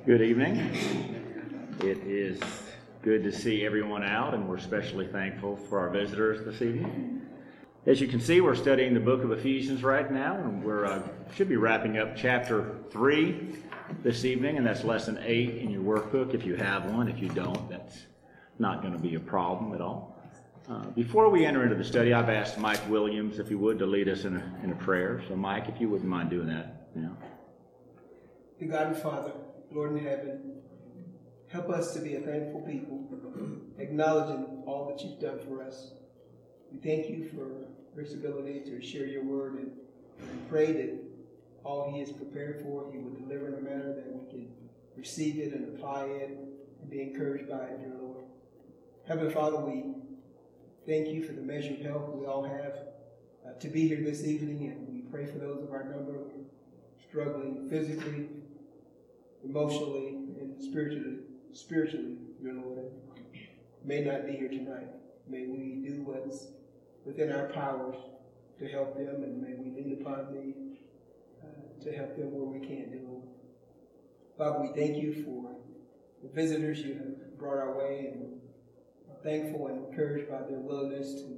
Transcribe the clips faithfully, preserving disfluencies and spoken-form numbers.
Good evening. It is good to see everyone out, and we're especially thankful for our visitors this evening. As you can see, we're studying the book of Ephesians right now, and we're uh, should be wrapping up chapter three this evening, and that's lesson eight in your workbook if you have one. If you don't, that's not going to be a problem at all. Uh, before we enter into the study, I've asked Mike Williams, if he would, to lead us in a, in a prayer. So, Mike, if you wouldn't mind doing that now. Dear God and Father, Lord in heaven, help us to be a thankful people, acknowledging all that you've done for us. We thank you for Rick's ability to share your word, and pray that all he is prepared for, he would deliver in a manner that we can receive it and apply it and be encouraged by it, dear Lord. Heavenly Father, we thank you for the measure of health we all have uh, to be here this evening, and we pray for those of our number struggling physically, emotionally, and spiritually, spiritually, dear Lord, may not be here tonight. May we do what's within our powers to help them, and may we lean upon thee uh, to help them where we can, dear Lord. Father, we thank you for the visitors you have brought our way, and are thankful and encouraged by their willingness to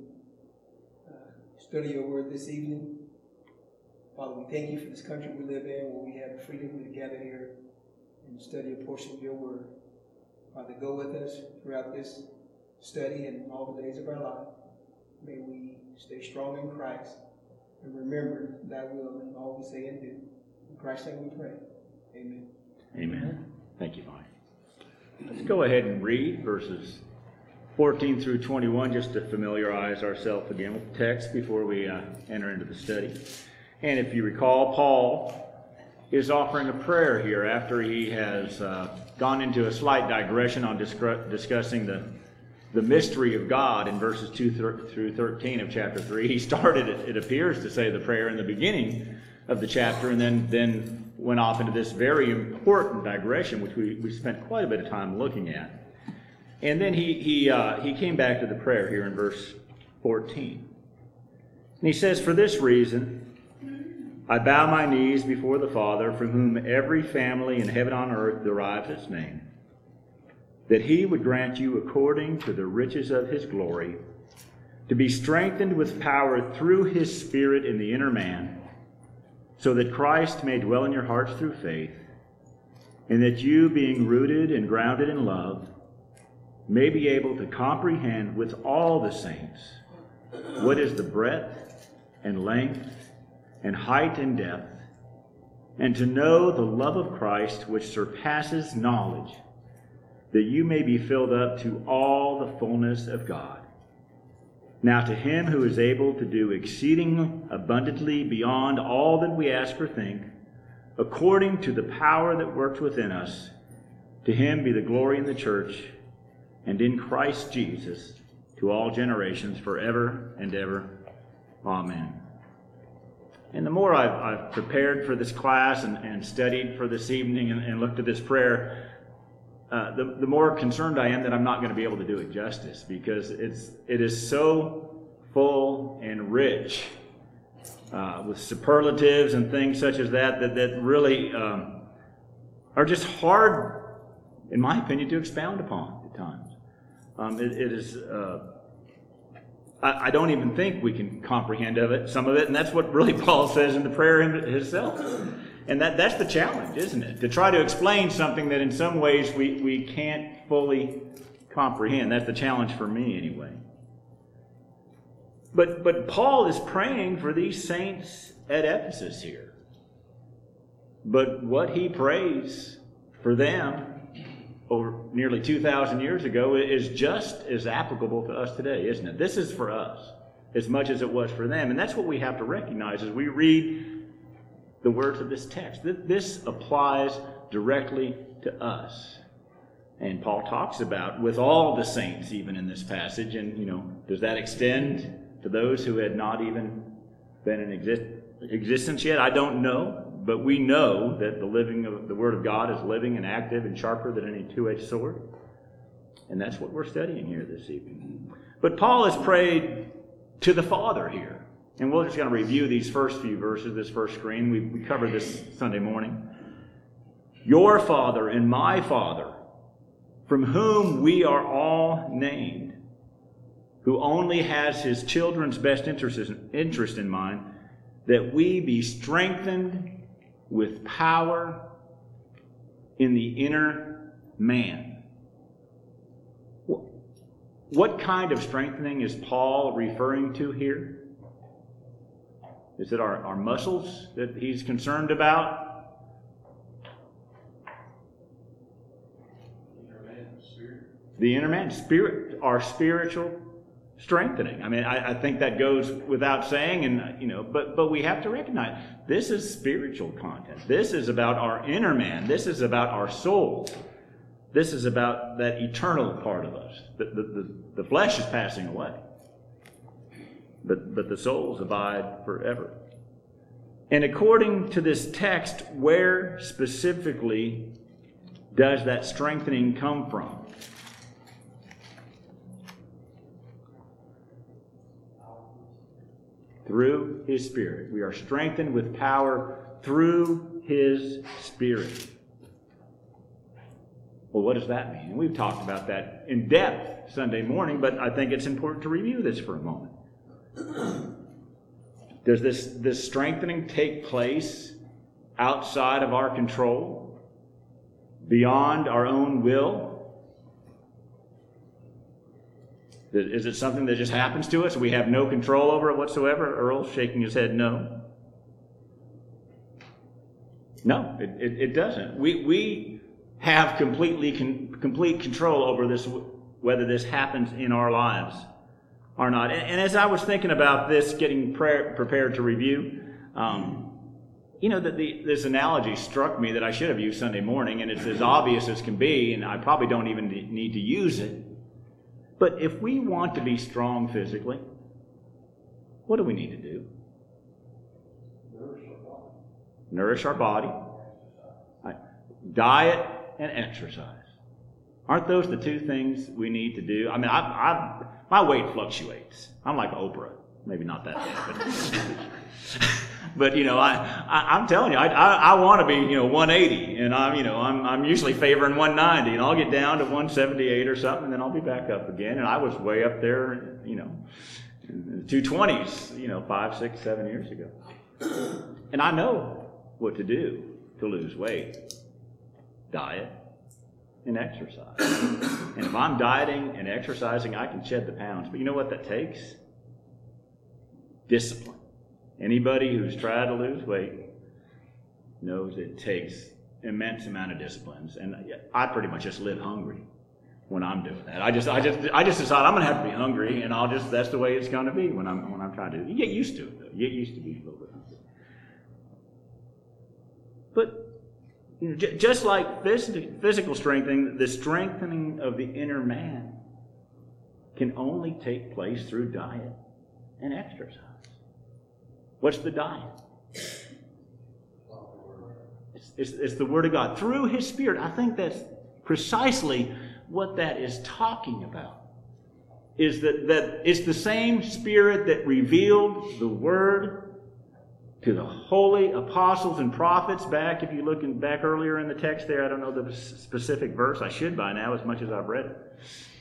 uh, study your word this evening. Father, we thank you for this country we live in, where we have the freedom to gather here and study a portion of your word. Father, go with us throughout this study and all the days of our life. May we stay strong in Christ and remember thy will in all we say and do. In Christ's name we pray. Amen. Amen. Thank you, Mike. Let's go ahead and read verses fourteen through twenty-one, just to familiarize ourselves again with the text before we uh, enter into the study. And if you recall, Paul is offering a prayer here after he has uh, gone into a slight digression on discuss- discussing the, the mystery of God in verses two through thirteen of chapter three. He started, it, it appears, to say the prayer in the beginning of the chapter, and then, then went off into this very important digression, which we, we spent quite a bit of time looking at. And then he, he, uh, he came back to the prayer here in verse fourteen. And he says, "For this reason I bow my knees before the Father, from whom every family in heaven and on earth derives its name, that he would grant you, according to the riches of his glory, to be strengthened with power through his Spirit in the inner man, so that Christ may dwell in your hearts through faith, and that you, being rooted and grounded in love, may be able to comprehend with all the saints what is the breadth and length and height and depth, and to know the love of Christ which surpasses knowledge, that you may be filled up to all the fullness of God. Now to him who is able to do exceeding abundantly beyond all that we ask or think, according to the power that works within us, to him be the glory in the church and in Christ Jesus to all generations forever and ever. Amen." And the more I've, I've prepared for this class and, and studied for this evening and, and looked at this prayer, uh, the, the more concerned I am that I'm not going to be able to do it justice, because it's it is so full and rich uh, with superlatives and things such as that that, that really um, are just hard, in my opinion, to expound upon at times. Um, it, it is... Uh, I don't even think we can comprehend of it, some of it, and that's what really Paul says in the prayer himself. And that, that's the challenge, isn't it? To try to explain something that in some ways we, we can't fully comprehend. That's the challenge for me anyway. But, but Paul is praying for these saints at Ephesus here. But what he prays for them over nearly two thousand years ago is just as applicable to us today, isn't it? This is for us as much as it was for them. And that's what we have to recognize as we read the words of this text. This applies directly to us. And Paul talks about with all the saints even in this passage. And, you know, does that extend to those who had not even been in exist- existence yet? I don't know. But we know that the living of the Word of God is living and active and sharper than any two-edged sword. And that's what we're studying here this evening. But Paul has prayed to the Father here. And we're just going to review these first few verses, this first screen. We, we covered this Sunday morning. your Father and my Father, from whom we are all named, who only has his children's best interest interest in mind, that we be strengthened with power in the inner man. What kind of strengthening is Paul referring to here? Is it our, our muscles that he's concerned about? The inner man, spirit, our spiritual strengthening. I mean, I, I think that goes without saying, and you know, but but we have to recognize this is spiritual content. This is about our inner man. This is about our soul. This is about that eternal part of us. The the, the, the flesh is passing away, but but the souls abide forever. And according to this text, where specifically does that strengthening come from? Through his Spirit. We are strengthened with power through his Spirit. Well, what does that mean? We've talked about that in depth Sunday morning, but I think it's important to review this for a moment. Does this, this strengthening take place outside of our control? Beyond our own will? Is it something that just happens to us and we have no control over it whatsoever? Earl's shaking his head no. No, it, it, it doesn't. We, we have completely con, complete control over this, whether this happens in our lives or not. And, and as I was thinking about this, getting prayer, prepared to review, um, you know, that the, this analogy struck me that I should have used Sunday morning, and it's as obvious as can be, and I probably don't even need to use it. But if we want to be strong physically, what do we need to do? Nourish our body. Right. Diet and exercise. Aren't those the two things we need to do? I mean, I, I, my weight fluctuates. I'm like Oprah. Maybe not that bad, but... But, you know, I, I, I'm telling you, I, I, I want to be, you know, one eighty, and I'm, you know, I'm, I'm usually favoring one ninety, and I'll get down to one seventy-eight or something, and then I'll be back up again. And I was way up there, you know, in the two twenties, you know, five, six, seven years ago. And I know what to do to lose weight. Diet and exercise. And if I'm dieting and exercising, I can shed the pounds. But you know what that takes? Discipline. Anybody who's tried to lose weight knows it takes immense amount of disciplines, and I pretty much just live hungry when I'm doing that. I just, I just, I just decide I'm going to have to be hungry, and I'll just. That's the way it's going to be when I'm when I'm trying to. You get used to it, though. You get used to being a little bit hungry. But you know, j- just like physical, physical strengthening, the strengthening of the inner man can only take place through diet and exercise. What's the diet? It's, it's, it's the Word of God. Through His Spirit. I think that's precisely what that is talking about. Is that, that it's the same Spirit that revealed the Word to the holy apostles and prophets back, if you look in, back earlier in the text there. I don't know the specific verse. I should by now, as much as I've read it.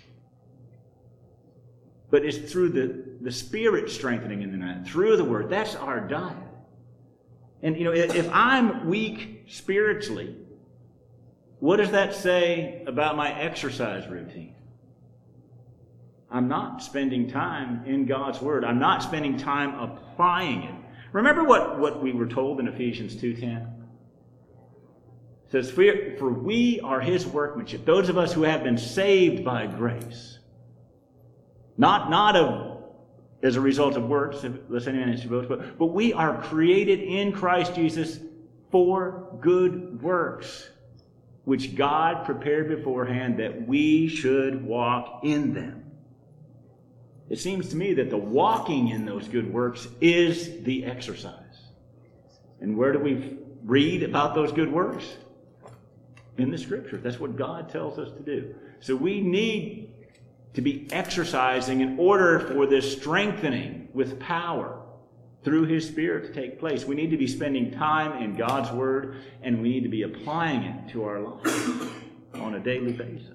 But it's through the, the Spirit strengthening in the night, through the Word. That's our diet. And, you know, if I'm weak spiritually, what does that say about my exercise routine? I'm not spending time in God's Word. I'm not spending time applying it. Remember what, what we were told in Ephesians two ten? It says, for, for we are His workmanship, those of us who have been saved by grace. Not, not of, as a result of works, lest any man should boast, but, but we are created in Christ Jesus for good works, which God prepared beforehand that we should walk in them. It seems to me that the walking in those good works is the exercise. And where do we read about those good works? In the Scriptures. That's what God tells us to do. So we need to be exercising in order for this strengthening with power through His Spirit to take place. We need to be spending time in God's Word, and we need to be applying it to our lives on a daily basis.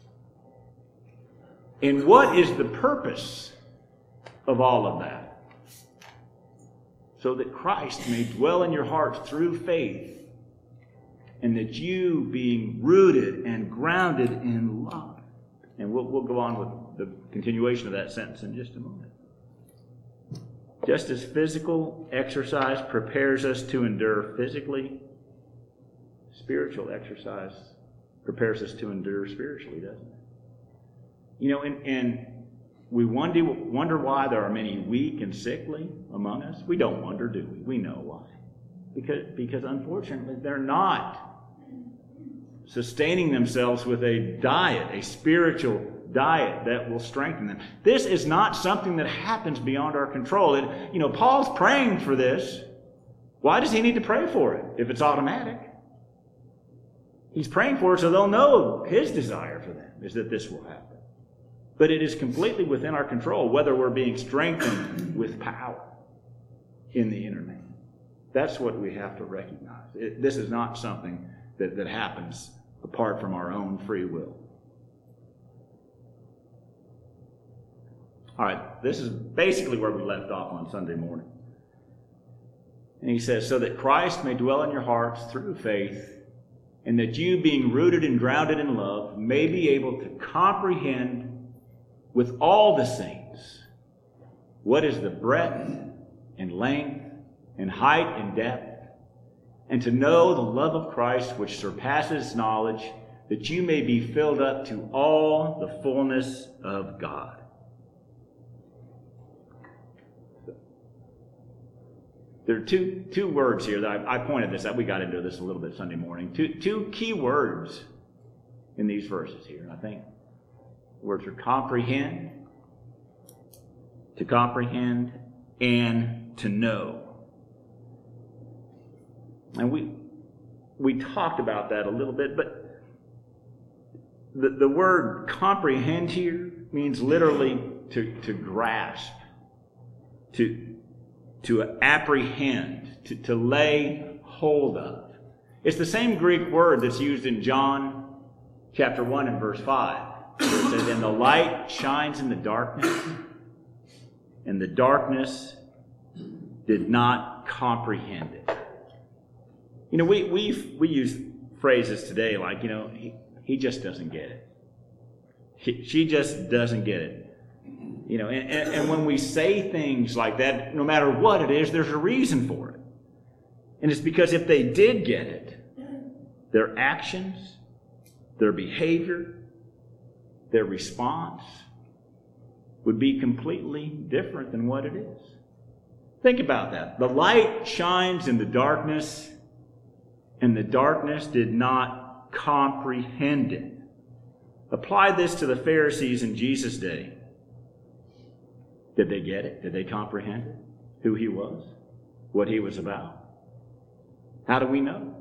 And what is the purpose of all of that? So that Christ may dwell in your hearts through faith, and that you, being rooted and grounded in love. And we'll, we'll go on with the continuation of that sentence in just a moment. Just as physical exercise prepares us to endure physically, spiritual exercise prepares us to endure spiritually, doesn't it? You know, and, and we wonder, wonder why there are many weak and sickly among us. We don't wonder, do we? We know why. Because, because unfortunately, they're not sustaining themselves with a diet, a spiritual diet that will strengthen them. This is not something that happens beyond our control. It, you know, Paul's praying for this. Why does he need to pray for it if it's automatic? He's praying for it so they'll know his desire for them is that this will happen. But it is completely within our control whether we're being strengthened with power in the inner man. That's what we have to recognize. It, this is not something that, that happens apart from our own free will. All right, this is basically where we left off on Sunday morning. And he says, so that Christ may dwell in your hearts through faith, and that you, being rooted and grounded in love, may be able to comprehend with all the saints what is the breadth and length and height and depth, and to know the love of Christ which surpasses knowledge, that you may be filled up to all the fullness of God. There are two, two words here that I, I pointed this out. We got into this a little bit Sunday morning. Two, two key words in these verses here, I think. The words are comprehend, to comprehend, and to know. And we we talked about that a little bit, but the, the word comprehend here means literally to, to grasp, to, to apprehend, to, to lay hold of. It's the same Greek word that's used in John chapter one and verse five. It says, and the light shines in the darkness, and the darkness did not comprehend it. You know, we we we use phrases today like, you know, he, he just doesn't get it. He, she just doesn't get it. You know, and, and, and when we say things like that, no matter what it is, there's a reason for it. And it's because if they did get it, their actions, their behavior, their response would be completely different than what it is. Think about that. The light shines in the darkness, and the darkness did not comprehend it. Apply this to the Pharisees in Jesus' day. Did they get it? Did they comprehend it? Who he was? What he was about? How do we know?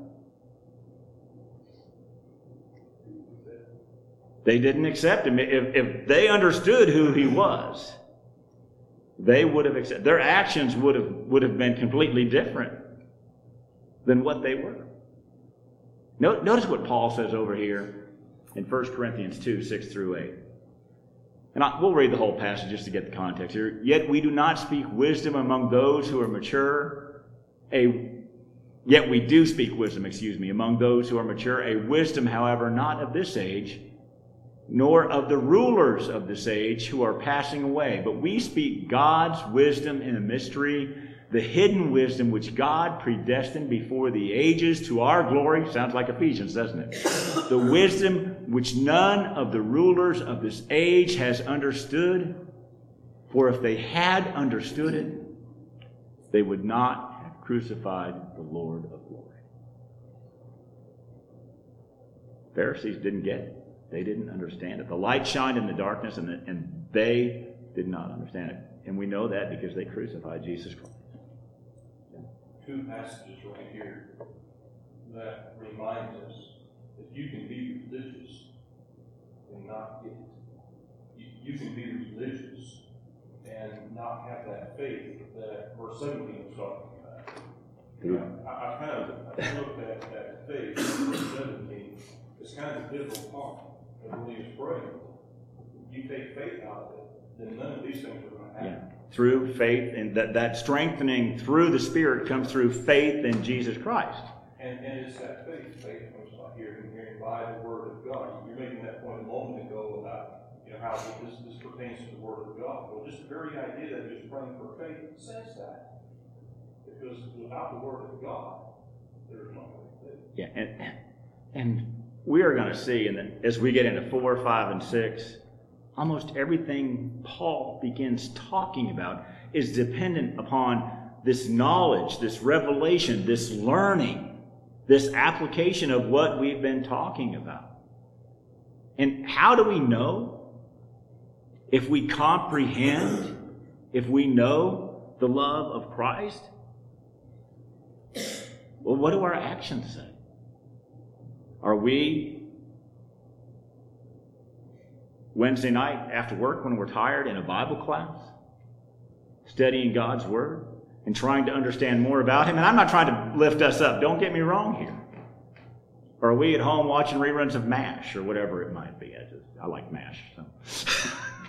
They didn't accept him. If, if they understood who he was, they would have accepted. Their actions would have, would have been completely different than what they were. Notice what Paul says over here in First Corinthians two, six through eight. And I, we'll read the whole passage just to get the context here. Yet we do not speak wisdom among those who are mature. A, yet we do speak wisdom, excuse me, among those who are mature. A wisdom, however, not of this age, nor of the rulers of this age who are passing away. But we speak God's wisdom in a mystery, the hidden wisdom which God predestined before the ages to our glory. Sounds like Ephesians, doesn't it? The wisdom which none of the rulers of this age has understood. For if they had understood it, they would not have crucified the Lord of glory. Pharisees didn't get it. They didn't understand it. The light shined in the darkness, and, the, and they did not understand it. And we know that because they crucified Jesus Christ. Two passages right here that remind us that you can be religious and not get it. You, you can be religious and not have that faith that verse seventeen was talking about. You know, I, I kind of I looked at that faith in verse seventeen. It's kind of the pivotal part of when he was praying. You take faith out of it, then none of these things are going to happen. Yeah. Through faith, and that, that strengthening through the Spirit comes through faith in Jesus Christ. And, and it's that faith. Faith comes by hearing, hearing by the Word of God. You're making that point a moment ago about, you know, how this, this pertains to the Word of God. Well, just the very idea that he was praying for faith says that. Because without the Word of God, there's no faith. Yeah, and and we are going to see, in the, as we get into four, five, and six, almost everything Paul begins talking about is dependent upon this knowledge, this revelation, this learning, this application of what we've been talking about. And how do we know? If we comprehend, if we know the love of Christ, well, what do our actions say? Are we Wednesday night after work when we're tired in a Bible class, studying God's Word and trying to understand more about Him? And I'm not trying to lift us up. Don't get me wrong here. Or are we at home watching reruns of MASH or whatever it might be? I, just, I like MASH. So.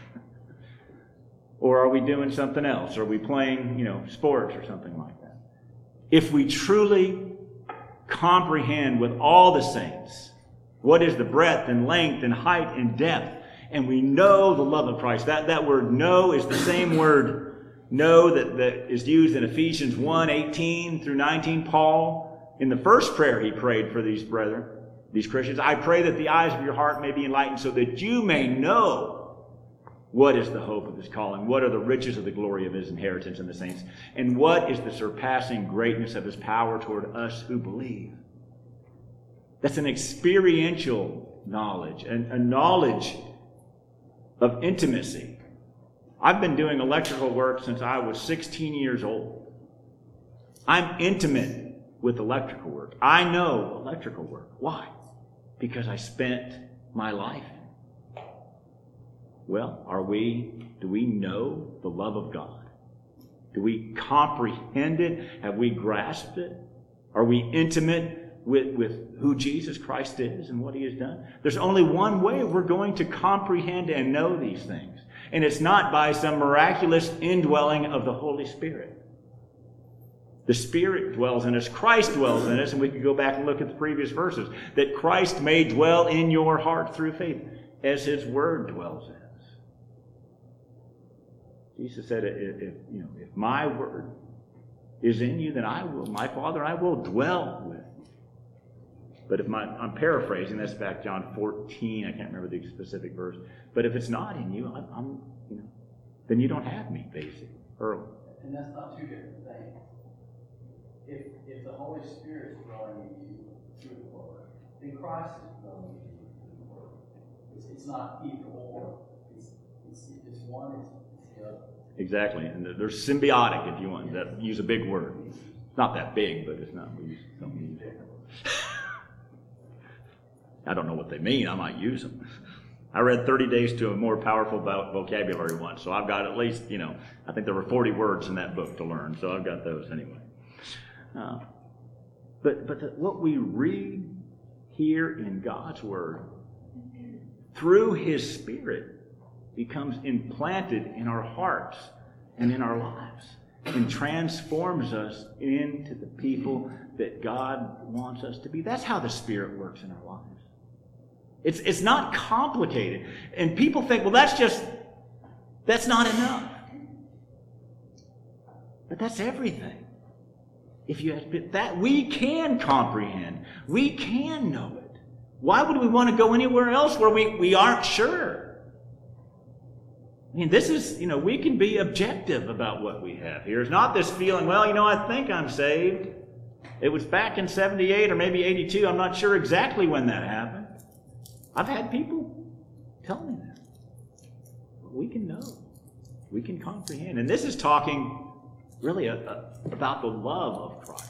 Or are we doing something else? Are we playing, you know, sports or something like that? If we truly comprehend with all the saints what is the breadth and length and height and depth, and we know the love of Christ. That, that word know is the same word know that, that is used in Ephesians one, eighteen through nineteen. Paul, in the first prayer he prayed for these brethren, these Christians, I pray that the eyes of your heart may be enlightened so that you may know what is the hope of his calling, what are the riches of the glory of his inheritance in the saints, and what is the surpassing greatness of his power toward us who believe. That's an experiential knowledge, and a knowledge of intimacy. I've been doing electrical work since I was sixteen years old. I'm intimate with electrical work. I know electrical work. Why? Because I spent my life in it. Well, are we, do we know the love of God? Do we comprehend it? Have we grasped it? Are we intimate with, with who Jesus Christ is and what he has done? There's only one way we're going to comprehend and know these things. And it's not by some miraculous indwelling of the Holy Spirit. The Spirit dwells in us. Christ dwells in us. And we can go back and look at the previous verses. That Christ may dwell in your heart through faith as his word dwells in us. Jesus said, if, if, you know, if my word is in you, then I will, my Father, I will dwell with you. But if my, I'm paraphrasing, that's back John fourteen, I can't remember the specific verse. But if it's not in you, I'm, I'm you know, then you don't have me, basically, early. And that's not two different things. If if the Holy Spirit is dwelling in you through the Word, then Christ is dwelling in you through the Word. It's, it's not either or. It's, it's, it's one, it's, it's the other. Exactly, and they're symbiotic, if you want. That, use a big word. It's not that big, but it's not. We use something different. I don't know what they mean. I might use them. I read thirty days to a More Powerful Vocabulary once, so I've got at least, you know, I think there were forty words in that book to learn, so I've got those anyway. Uh, but but the, what we read here in God's Word through his Spirit becomes implanted in our hearts and in our lives and transforms us into the people that God wants us to be. That's how the Spirit works in our lives. It's, it's not complicated. And people think, well, that's just, that's not enough. But that's everything. If you have that, we can comprehend. We can know it. Why would we want to go anywhere else where we, we aren't sure? I mean, this is, you know, we can be objective about what we have here. It's not this feeling, well, you know, I think I'm saved. It was back in seventy-eight or maybe eighty-two. I'm not sure exactly when that happened. I've had people tell me that. We can know. We can comprehend. And this is talking really a, a, about the love of Christ.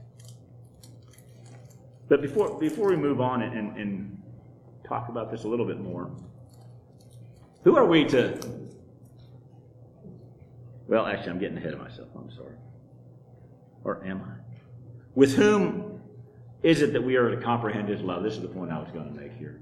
But before, before we move on and, and, and talk about this a little bit more, who are we to Well, actually, I'm getting ahead of myself. I'm sorry. Or am I? With whom is it that we are to comprehend his love? This is the point I was going to make here.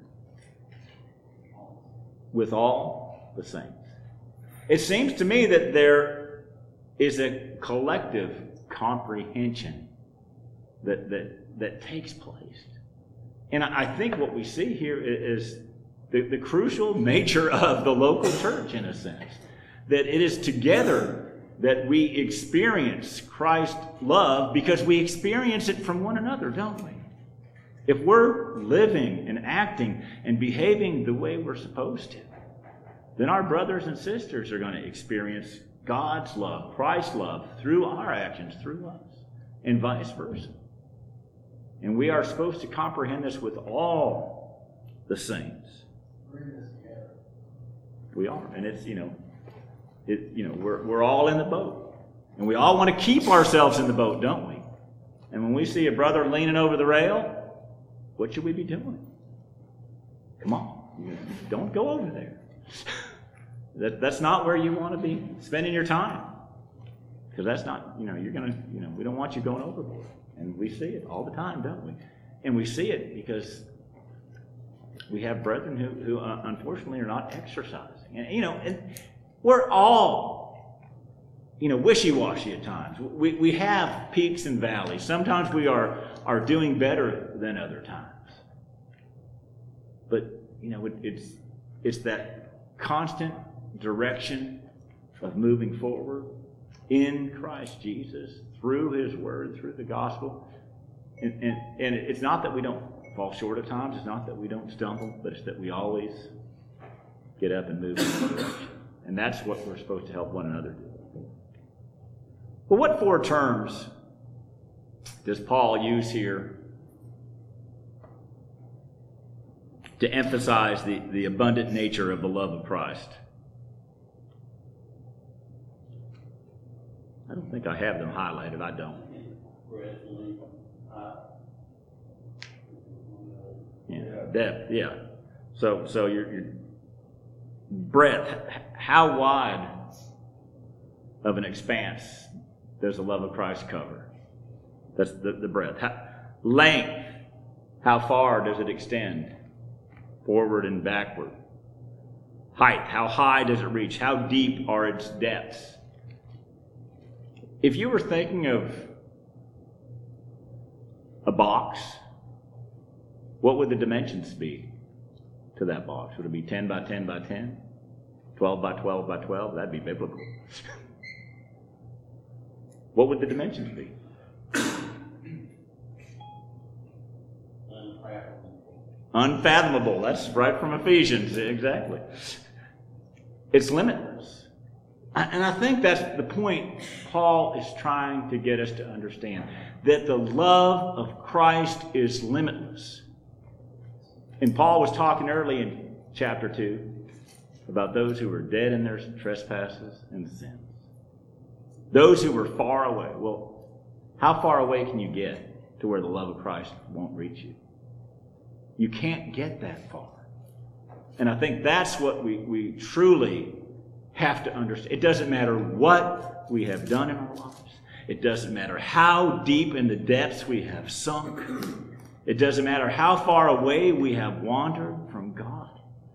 With all the saints. It seems to me that there is a collective comprehension that that, that takes place. And I think what we see here is the, the crucial nature of the local church, in a sense. That it is together that we experience Christ's love, because we experience it from one another, don't we? If we're living and acting and behaving the way we're supposed to, then our brothers and sisters are going to experience God's love, Christ's love, through our actions, through us, and vice versa. And we are supposed to comprehend this with all the saints. We are. And it's, you know, it, you know, we're, we're all in the boat. And we all want to keep ourselves in the boat, don't we? And when we see a brother leaning over the rail, what should we be doing? Come on. Don't go over there. that, that's not where you want to be spending your time. Because that's not, you know, you're going to, you know, we don't want you going overboard. And we see it all the time, don't we? And we see it because we have brethren who, who uh, unfortunately are not exercising. And, you know, and we're all, you know, wishy-washy at times. We, we have peaks and valleys. Sometimes we are, are doing better than other times. But, you know, it, it's, it's that constant direction of moving forward in Christ Jesus, through his word, through the gospel. And, and, and it's not that we don't fall short at times. It's not that we don't stumble, but it's that we always get up and move in that direction. And that's what we're supposed to help one another do. Well, what four terms does Paul use here to emphasize the, the abundant nature of the love of Christ? I don't think I have them highlighted. I don't. Yeah, depth, yeah. So, so your, your breadth, how wide of an expanse does the love of Christ cover? That's the, the breadth. How, length, how far does it extend? Forward and backward. Height, how high does it reach? How deep are its depths? If you were thinking of a box, what would the dimensions be to that box? Would it be ten by ten by ten? twelve by twelve by twelve? That'd be biblical. What would the dimensions be? Unfathomable. Unfathomable. That's right from Ephesians. Exactly. It's limitless. And I think that's the point Paul is trying to get us to understand. That the love of Christ is limitless. And Paul was talking early in chapter two about those who were dead in their trespasses and sins. Those who were far away. Well, how far away can you get to where the love of Christ won't reach you? You can't get that far. And I think that's what we, we truly have to understand. It doesn't matter what we have done in our lives. It doesn't matter how deep in the depths we have sunk. It doesn't matter how far away we have wandered from God.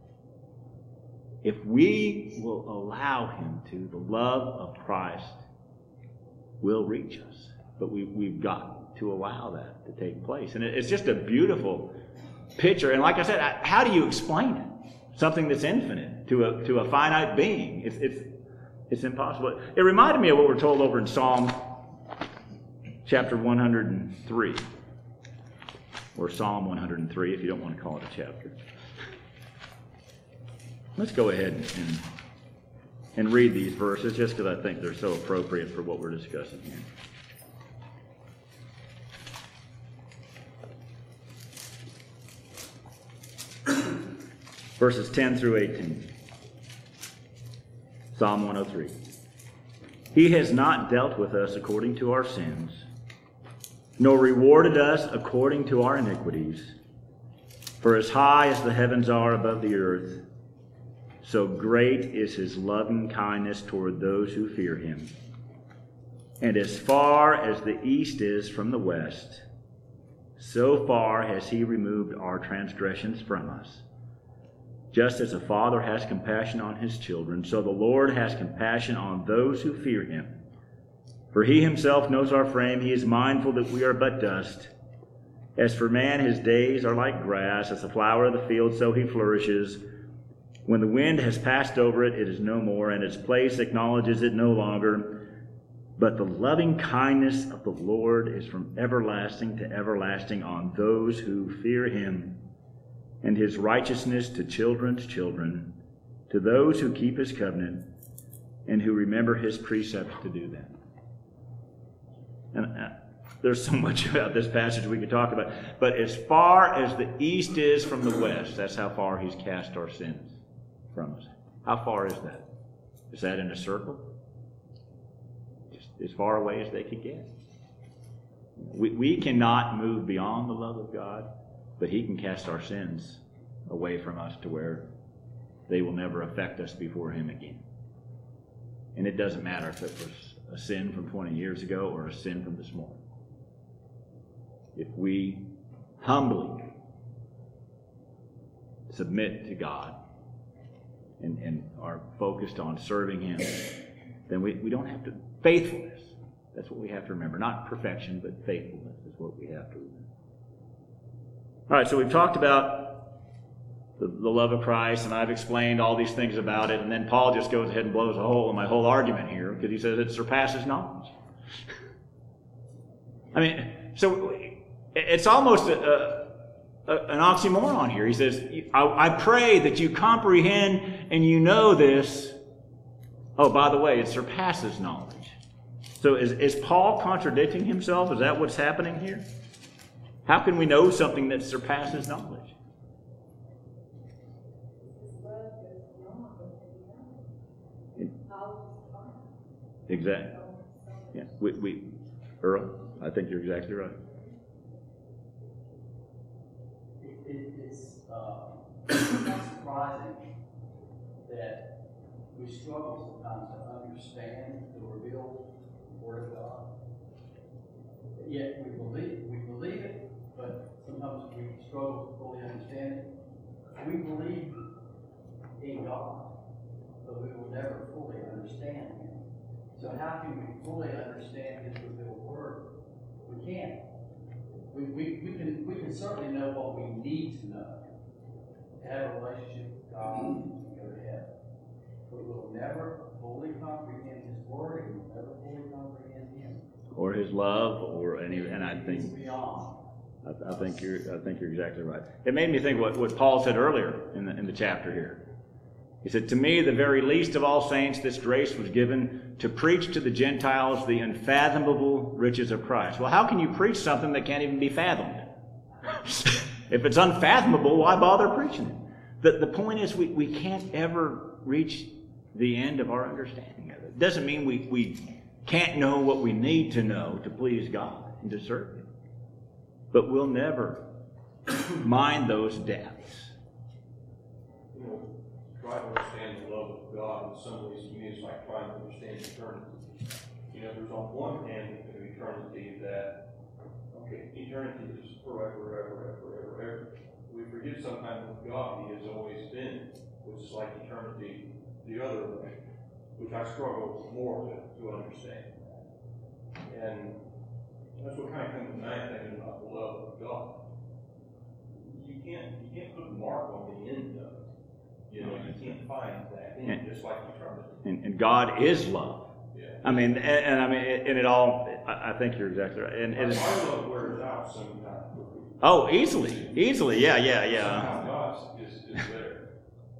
If we will allow him to, the love of Christ will reach us. But we, we've got to allow that to take place. And it's just a beautiful picture. And like I said, how do you explain it? Something that's infinite to a to a finite being. It's it's it's impossible. It reminded me of what we're told over in Psalm chapter one hundred three. Or Psalm one hundred three, if you don't want to call it a chapter. Let's go ahead and, and read these verses, just because I think they're so appropriate for what we're discussing here. Verses ten through eighteen. Psalm one oh three. He has not dealt with us according to our sins, nor rewarded us according to our iniquities. For as high as the heavens are above the earth, so great is his loving kindness toward those who fear him. And as far as the east is from the west, so far has he removed our transgressions from us. Just as a father has compassion on his children, so the Lord has compassion on those who fear him. For he himself knows our frame. He is mindful that we are but dust. As for man, his days are like grass. As the flower of the field, so he flourishes. When the wind has passed over it, it is no more, and its place acknowledges it no longer. But the loving kindness of the Lord is from everlasting to everlasting on those who fear him, and his righteousness to children's children, to those who keep his covenant, and who remember his precepts to do them. And uh, there's so much about this passage we could talk about. But as far as the east is from the west, that's how far he's cast our sins from us. How far is that? Is that in a circle? Just as far away as they could get. We, we cannot move beyond the love of God, but he can cast our sins away from us to where they will never affect us before him again. And it doesn't matter if it was a sin from twenty years ago or a sin from this morning. If we humbly submit to God and, and are focused on serving him, then we, we don't have to... Faithfulness. That's what we have to remember. Not perfection, but faithfulness is what we have to remember. All right, so we've talked about the, the love of Christ, and I've explained all these things about it, and then Paul just goes ahead and blows a hole in my whole argument here, because he says it surpasses knowledge. I mean, so it's almost a, a, an oxymoron here. He says, I, I pray that you comprehend and you know this. Oh, by the way, it surpasses knowledge. So is, is Paul contradicting himself? Is that what's happening here? How can we know something that surpasses knowledge? Exactly. Yeah. We, we, Earl, I think you're exactly right. It, it, it's, uh, it's not surprising that we struggle sometimes to understand the revealed Word of God. Yet we believe we believe it, but sometimes we struggle to fully understand it. We believe in God, but we will never fully understand Him. So how can we fully understand His revealed Word? We can't. We, we, we can we can certainly know what we need to know to have a relationship with God and go to heaven. But we'll never fully comprehend His Word, and we'll never fully comprehend Him. Or His love, or any, and I think it's beyond. I, I think you're I think you're exactly right. It made me think what, what Paul said earlier in the in the chapter here. He said, "To me, the very least of all saints, this grace was given to preach to the Gentiles the unfathomable riches of Christ." Well, how can you preach something that can't even be fathomed? If it's unfathomable, why bother preaching it? The, the point is we, we can't ever reach the end of our understanding of it. It doesn't mean we, we can't know what we need to know to please God and to serve Him. But we'll never mind those depths. You know, try to understand the love of God in some ways to me is like trying to understand eternity. You know, there's on one hand an eternity that, okay, eternity is forever, ever, ever, ever, ever. We forget sometimes with God He has always been, which is like eternity the other way, which I struggle more to, to understand. And that's what kind of comes to mind thinking about the love of God. You can't you can't put a mark on the end of it. You know, you can't find that in And- just like eternity. And, and God is love. Yeah. I mean, and, and I mean, and it all, I, I think you're exactly right. And, and it's, Our love wears out sometimes. oh, easily, easily, yeah, yeah, yeah. Somehow God is, is there.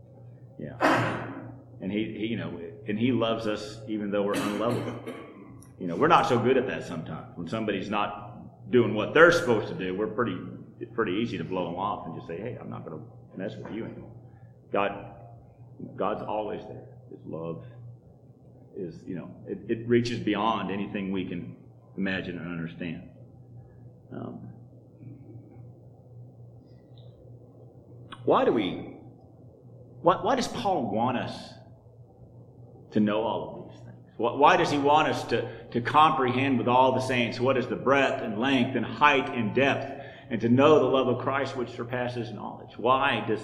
Yeah. And he, he, you know, and He loves us even though we're unlovable. You know, we're not so good at that sometimes. When somebody's not doing what they're supposed to do, we're pretty, it's pretty easy to blow them off and just say, hey, I'm not going to mess with you anymore. God, God's always there. His love is, you know, it, it reaches beyond anything we can imagine and understand. Um, why do we Why, why does Paul want us to know all of these things? Why, why does he want us to, to comprehend with all the saints what is the breadth and length and height and depth, and to know the love of Christ which surpasses knowledge? Why does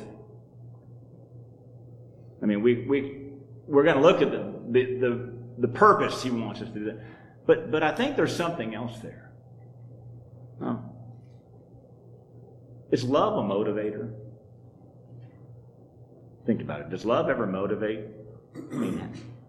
I mean, we, we, we're going to look at the, the, the, the purpose he wants us to do that. But, but I think there's something else there. Huh? Is love a motivator? Think about it. Does love ever motivate? I mean,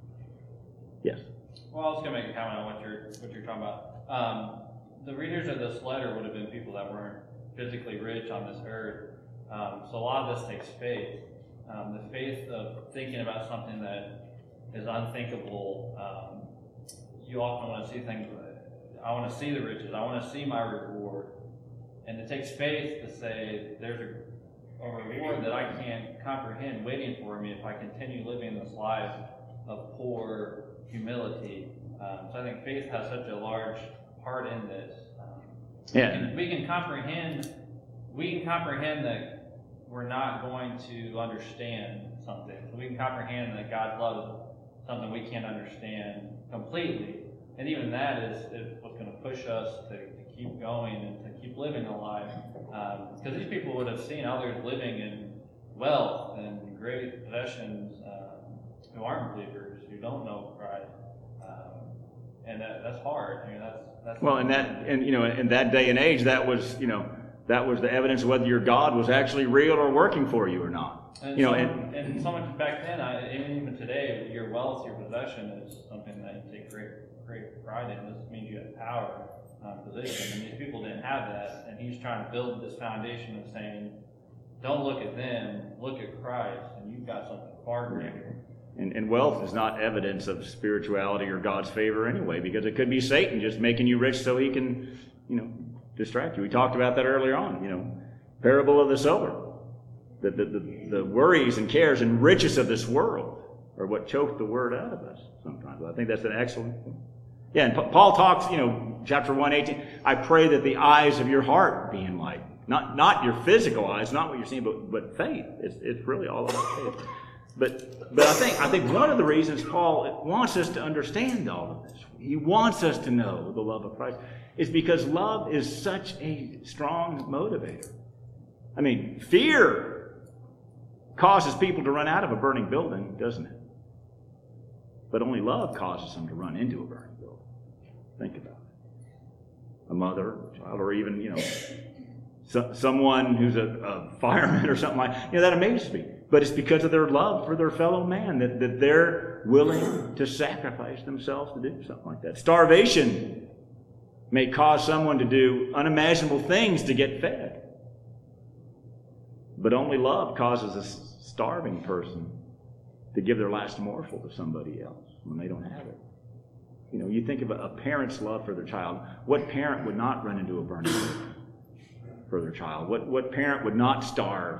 yes. Well, I was going to make a comment on what you're what you're talking about. Um, the readers of this letter would have been people that weren't physically rich on this earth. Um, so a lot of this takes faith. Um, the faith of thinking about something that is unthinkable. Um, you often want to see things. I want to see the riches. I want to see my reward. And it takes faith to say there's a, a reward that I can't comprehend waiting for me if I continue living this life of poor humility. Um, so I think faith has such a large part in this. Um, Yeah. we, can, we can comprehend. We can comprehend that we're not going to understand something. So we can comprehend that God's love is something we can't understand completely. And even that is, is what's going to push us to, to keep going and to keep living a life. Because um, these people would have seen others living in wealth and great possessions um, who aren't believers, who don't know Christ. Um, and that, that's hard. I mean, that's, that's Well, in that, and you know, in that day and age, that was, you know, that was the evidence of whether your God was actually real or working for you or not. And you know, so, and, and so much back then, I, even even today, your wealth, your possession is something that you take great great pride in. This means you have power, um, position, and these people didn't have that. And he's trying to build this foundation of saying, don't look at them, look at Christ, and you've got something far greater. and, and wealth is not evidence of spirituality or God's favor anyway, because it could be Satan just making you rich so he can, you know, distract you. We talked about that earlier on, you know, parable of the sower. The, the, the, the worries and cares and riches of this world are what choke the word out of us sometimes. I think that's an excellent point. Yeah, and Paul talks, you know, chapter one eighteen, I pray that the eyes of your heart be enlightened. Not not your physical eyes, not what you're seeing, but, but faith. It's, it's really all about faith. But but I think I think one of the reasons Paul wants us to understand all of this, he wants us to know the love of Christ, is because love is such a strong motivator. I mean, fear causes people to run out of a burning building, doesn't it? But only love causes them to run into a burning building. Think about it. A mother, a child, or even, you know, so, someone who's a, a fireman or something like that. You know, that amazes me. But it's because of their love for their fellow man that, that they're willing to sacrifice themselves to do something like that. Starvation may cause someone to do unimaginable things to get fed. But only love causes a starving person to give their last morsel to somebody else when they don't have it. You know, you think of a, a parent's love for their child. What parent would not run into a burning building for their child? What, what parent would not starve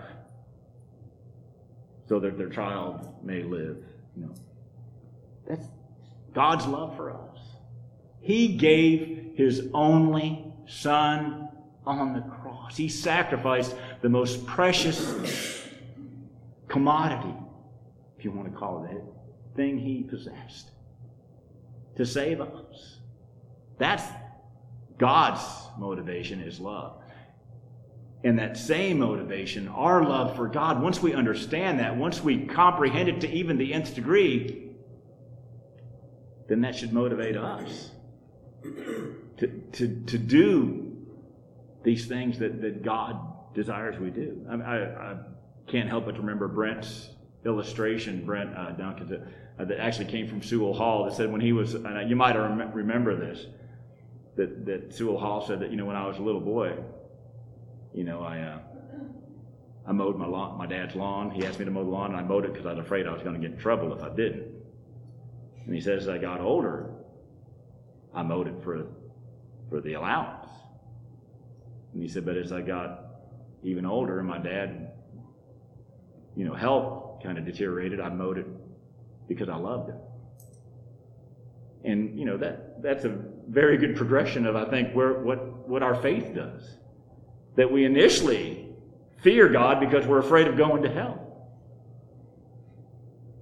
so that their child may live? You know, that's God's love for us. He gave His only Son on the cross. He sacrificed the most precious commodity, if you want to call it that, thing He possessed, to save us. That's God's motivation, is love. And that same motivation, our love for God, once we understand that, once we comprehend it to even the nth degree, then that should motivate us to, to, to do these things that, that God desires we do. I, I, I can't help but remember Brent's illustration, Brent uh, Duncan, uh, that actually came from Sewell Hall, that said when he was, and you might rem- remember this, that, that Sewell Hall said that, you know, when I was a little boy, you know, I uh, I mowed my lawn, my dad's lawn. He asked me to mow the lawn, and I mowed it because I was afraid I was going to get in trouble if I didn't. And he says, as I got older, I mowed it for for the allowance. And he said, but as I got even older and my dad, you know, health kind of deteriorated, I mowed it because I loved him. And, you know, that that's a very good progression of, I think, where what, what our faith does. That we initially fear God because we're afraid of going to hell.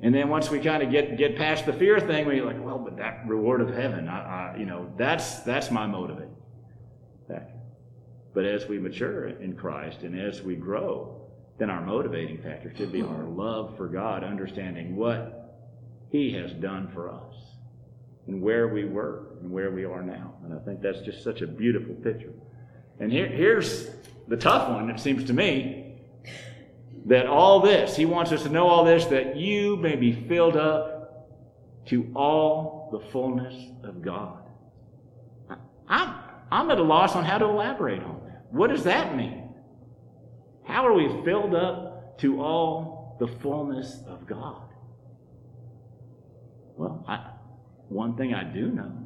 And then once we kind of get, get past the fear thing, we're like, well, but that reward of heaven, I, I, you know, that's that's my motivating factor. But as we mature in Christ and as we grow, then our motivating factor should be our love for God, understanding what He has done for us and where we were and where we are now. And I think that's just such a beautiful picture. And here, here's the tough one, it seems to me, that all this, He wants us to know all this, that you may be filled up to all the fullness of God. I'm, I'm at a loss on how to elaborate on that. What does that mean? How are we filled up to all the fullness of God? Well, I, one thing I do know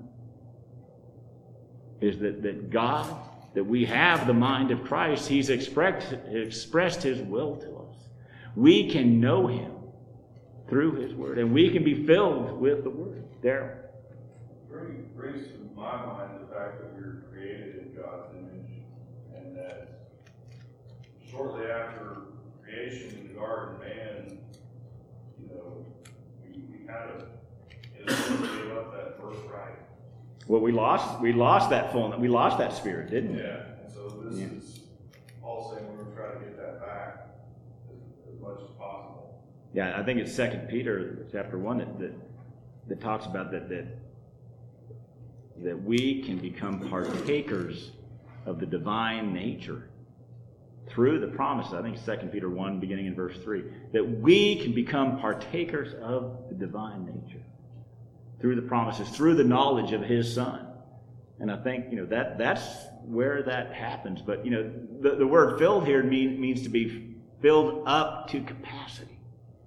is that, that God, that we have the mind of Christ, He's expressed, expressed His will to us. We can know Him through His Word, and we can be filled with the Word. Darryl. It brings to my mind the fact that we were created in God's image, and that shortly after creation in the garden, man, you know, we, we kind of, in a sense, gave up that birthright. Well, we lost we lost that fullness. We lost that spirit, didn't we? Yeah, and so this Yeah. is Paul saying we're going to try to get that back as, as much as possible. Yeah, I think it's Second Peter chapter one that, that that talks about that that that we can become partakers of the divine nature through the promise. I think Second Peter one, beginning in verse three, that we can become partakers of the divine nature through the promises, through the knowledge of His Son. And I think, you know, that that's where that happens. But, you know, the, the word filled here mean, means to be filled up to capacity.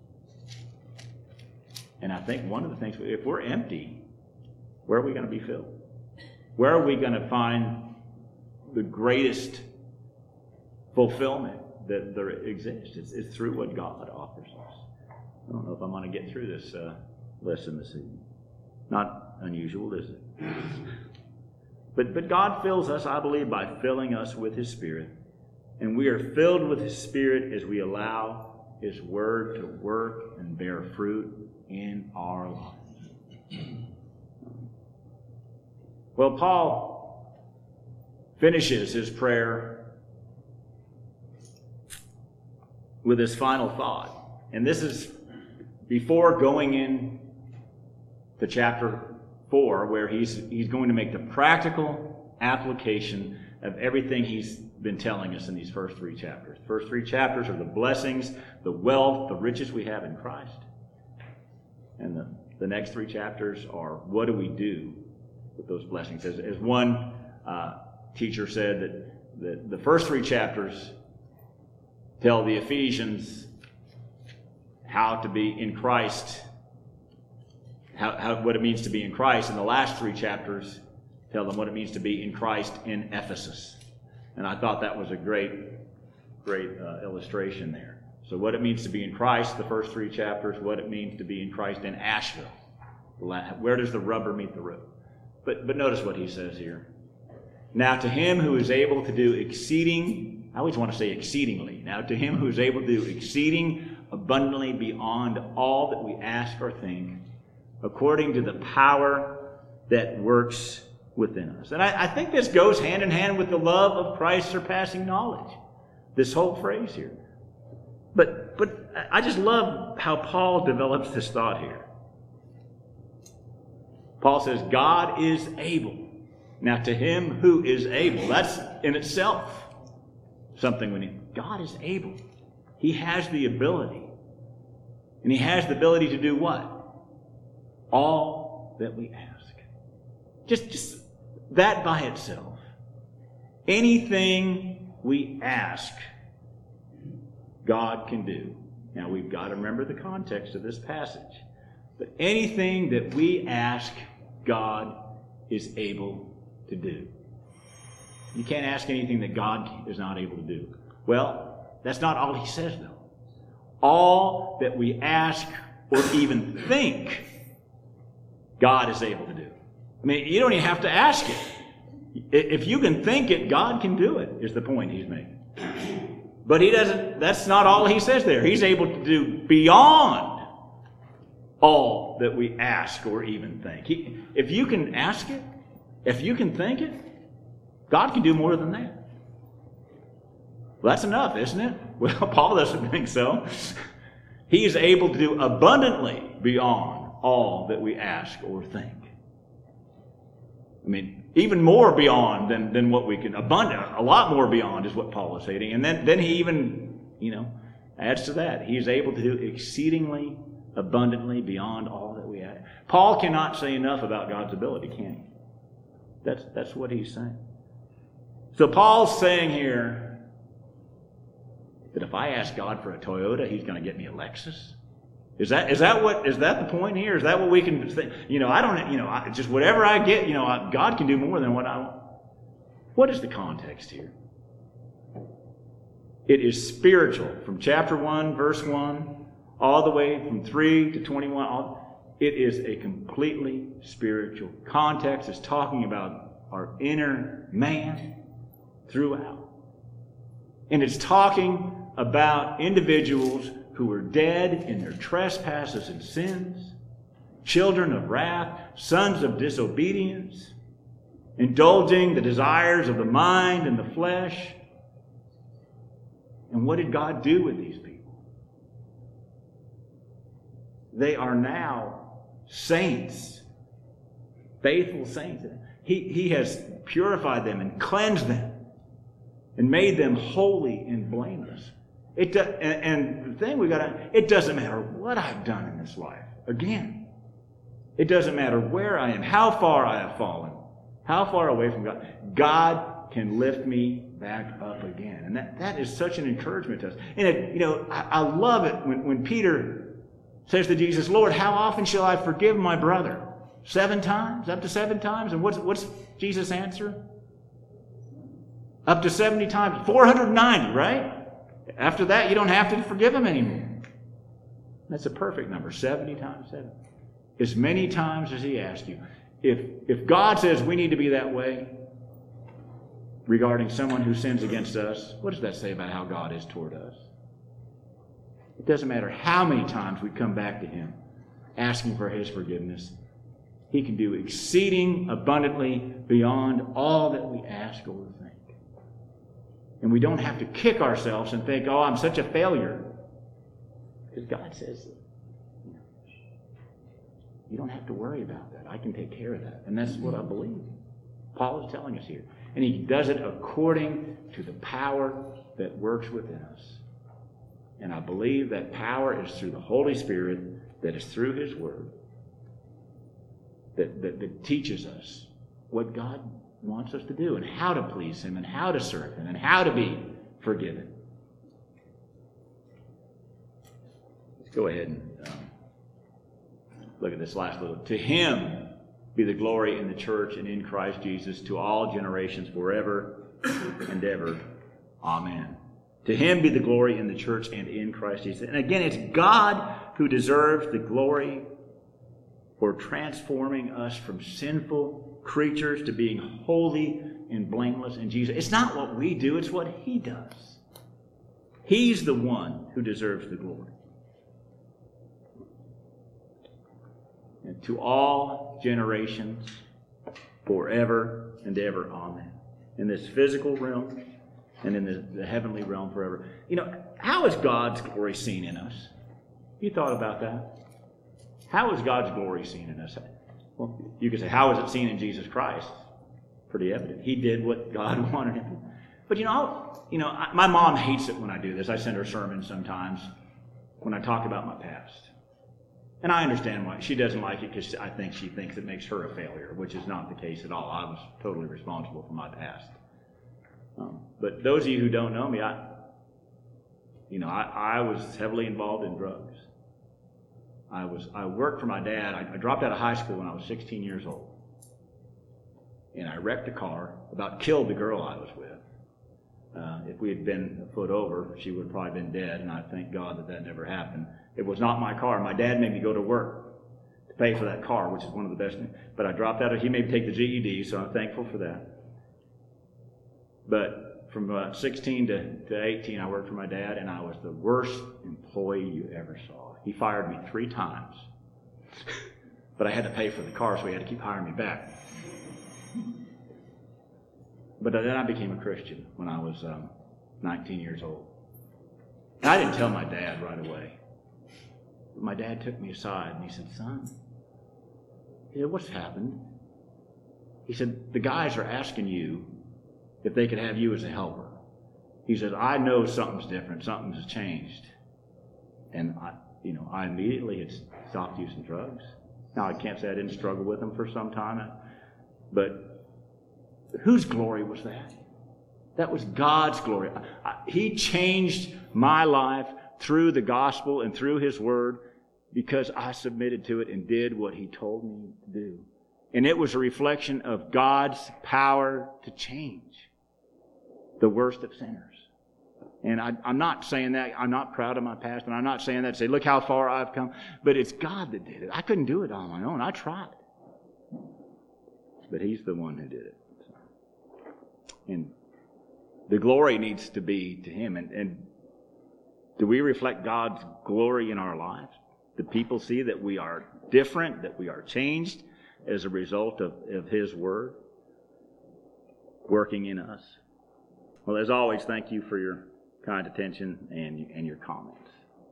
And I think one of the things, if we're empty, where are we going to be filled? Where are we going to find the greatest fulfillment that there exists? It's, it's through what God offers us. I don't know if I'm going to get through this uh, lesson this evening. Not unusual, is it? But, but God fills us, I believe, by filling us with His Spirit. And we are filled with His Spirit as we allow His Word to work and bear fruit in our lives. Well, Paul finishes his prayer with his final thought. And this is before going in to chapter four, where he's he's going to make the practical application of everything he's been telling us in these first three chapters. The first three chapters are the blessings, the wealth, the riches we have in Christ. And the, the next three chapters are what do we do with those blessings? As, as one uh, teacher said, that, that the first three chapters tell the Ephesians how to be in Christ, how, how what it means to be in Christ, and the last three chapters tell them what it means to be in Christ in Ephesus. And I thought that was a great, great uh, illustration there. So what it means to be in Christ, the first three chapters, what it means to be in Christ in Asheville. Where does the rubber meet the road? But, but notice what he says here. Now to him who is able to do exceeding, I always want to say exceedingly. Now to him who is able to do exceeding abundantly beyond all that we ask or think, according to the power that works within us. And I, I think this goes hand in hand with the love of Christ surpassing knowledge. This whole phrase here. But, but I just love how Paul develops this thought here. Paul says, God is able. Now to him who is able, that's in itself something we need. God is able. He has the ability. And he has the ability to do what? All that we ask. Just, just that by itself. Anything we ask, God can do. Now we've got to remember the context of this passage. But anything that we ask, God is able to do. You can't ask anything that God is not able to do. Well, that's not all he says, though. All that we ask or even think, God is able to do. I mean, you don't even have to ask it. If you can think it, God can do it, is the point he's making. But he doesn't, that's not all he says there. He's able to do beyond all that we ask or even think. He, if you can ask it, if you can think it, God can do more than that. Well, that's enough, isn't it? Well, Paul doesn't think so. He is able to do abundantly beyond all that we ask or think. I mean, even more beyond than, than what we can, abundant, a lot more beyond is what Paul is saying. And then, then he even, you know, adds to that. He is able to do exceedingly abundantly beyond all that we ask. Paul cannot say enough about God's ability, can he? That's, that's what he's saying. So Paul's saying here that if I ask God for a Toyota, he's going to get me a Lexus. Is that is that what is that the point here? Is that what we can think? You know, I don't. You know, I, just whatever I get. You know, I, God can do more than what I want. What is the context here? It is spiritual, from chapter one, verse one, all the way from three to twenty-one. All, it is a completely spiritual context. It's talking about our inner man throughout, and it's talking about individuals who were dead in their trespasses and sins, children of wrath, sons of disobedience, indulging the desires of the mind and the flesh. And what did God do with these people? They are now saints, faithful saints. He, he has purified them and cleansed them and made them holy and blameless. It do, and, and the thing we got to, it doesn't matter what I've done in this life. Again, it doesn't matter where I am, how far I have fallen, how far away from God. God can lift me back up again. And that, that is such an encouragement to us. And, it, you know, I, I love it when, when Peter says to Jesus, Lord, how often shall I forgive my brother? Seven times? Up to seven times? And what's, what's Jesus' answer? Up to seventy times. four hundred ninety, right? After that, you don't have to forgive him anymore. That's a perfect number, seventy times seven. As many times as he asks you. If, if God says we need to be that way regarding someone who sins against us, what does that say about how God is toward us? It doesn't matter how many times we come back to him asking for his forgiveness. He can do exceeding abundantly beyond all that we ask or think. And we don't have to kick ourselves and think, oh, I'm such a failure. Because God says, you don't have to worry about that. I can take care of that. And that's what I believe Paul is telling us here. And he does it according to the power that works within us. And I believe that power is through the Holy Spirit, that is through his word, that, that, that teaches us what God wants us to do and how to please him and how to serve him and how to be forgiven. Let's go ahead and um, look at this last little. To him be the glory in the church and in Christ Jesus to all generations forever and ever. Amen. To him be the glory in the church and in Christ Jesus. And again, it's God who deserves the glory for transforming us from sinful creatures to being holy and blameless in Jesus. It's not what we do, it's what he does. He's the one who deserves the glory. And to all generations, forever and ever. Amen. In this physical realm and in the, the heavenly realm forever. You know, how is God's glory seen in us? You thought about that? How is God's glory seen in us? Well, you could say, how is it seen in Jesus Christ? Pretty evident. He did what God wanted him to. But you know, you know, I, my mom hates it when I do this. I send her sermons sometimes when I talk about my past. And I understand why. She doesn't like it because I think she thinks it makes her a failure, which is not the case at all. I was totally responsible for my past. Um, but those of you who don't know me, I, you know, I, I was heavily involved in drugs. I was I worked for my dad. I, I dropped out of high school when I was sixteen years old. And I wrecked a car, about killed the girl I was with. Uh, if we had been a foot over, she would have probably been dead, and I thank God that that never happened. It was not my car. My dad made me go to work to pay for that car, which is one of the best things. But I dropped out of, he made me take the G E D, so I'm thankful for that. But from uh, sixteen to, to eighteen, I worked for my dad, and I was the worst employee you ever saw. He fired me three times But I had to pay for the car, so he had to keep hiring me back. But then I became a Christian when I was um, nineteen years old. And I didn't tell my dad right away. But my dad took me aside and he said, son, yeah, what's happened? He said, the guys are asking you if they could have you as a helper. He said, I know something's different, something's changed. And I, you know, I immediately had stopped using drugs. Now, I can't say I didn't struggle with them for some time, but whose glory was that? That was God's glory. I, I, he changed my life through the gospel and through His Word because I submitted to it and did what He told me to do. And it was a reflection of God's power to change the worst of sinners. And I, I'm not saying that. I'm not proud of my past, and I'm not saying that to say, look how far I've come. But it's God that did it. I couldn't do it on my own. I tried. But He's the one who did it. And the glory needs to be to Him. And, and do we reflect God's glory in our lives? Do people see that we are different, that we are changed as a result of, of His Word working in us? Well, as always, thank you for your kind attention and, and your comments.